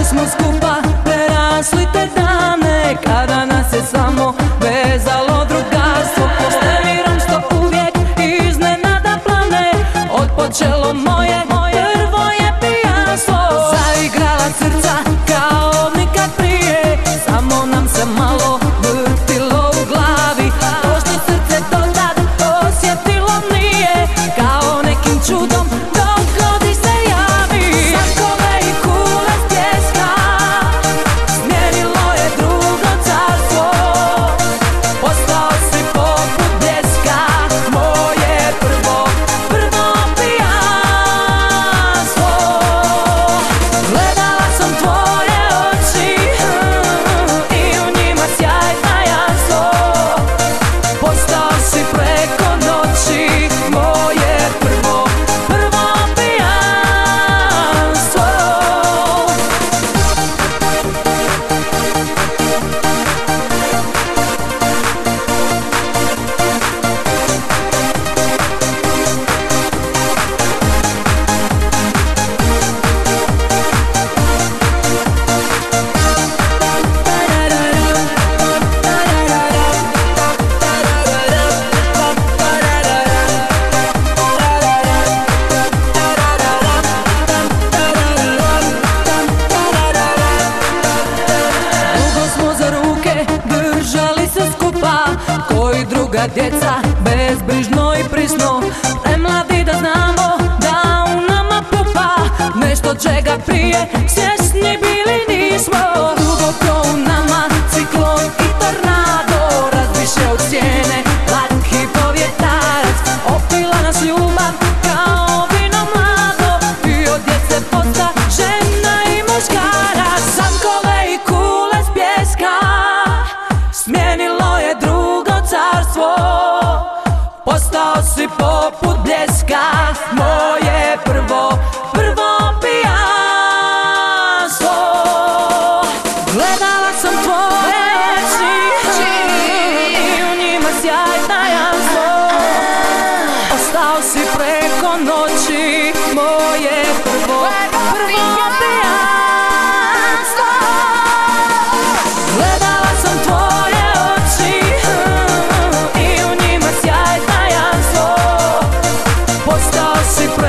smo skupa prerasli te dane, kada nas je samo vezalo drugarstvo. S nemirom što uvijek iznenada plane, odpočelo moje prvo je pijanstvo. Zaigrala srca kao nikad prije, samo nam se malo vrtilo u glavi. To što srce dotad osjetilo nije, kao nekim čudom dogodi se javi. Zakove i kule s pjeska smijenilo je drugo carstvo. Postao si poput bljeska, moje prvo pijanstvo. Gledala sam tvoje oči i u njima sjaj tajanstvo. Postao si preko noći moje prvo pijanstvo. Dugo smo za ruke držali se skupa, koji druga djeca, bezbrižno i prisno. Premladi da znamo da u nama pupa nešto čega prije svjesni bili nismo. Duboko u nama ciklon i tornado, razbiše od cijene laki povjetarac. Opila nas ljubav kao vino mlado i od djece posta žena i muškarac. Zamkove i kule s pjeska smijenilo je drugo carstvo. Postao si poput bljeska, moje prvo pijanstvo. Gledala sam tvoje oči i u njima sjaj tajanstvo. Ostao si preko noći moje prvo pijanstvo. Gledala sam tvoje oči i u njima sjaj tajanstvo. Postao si preko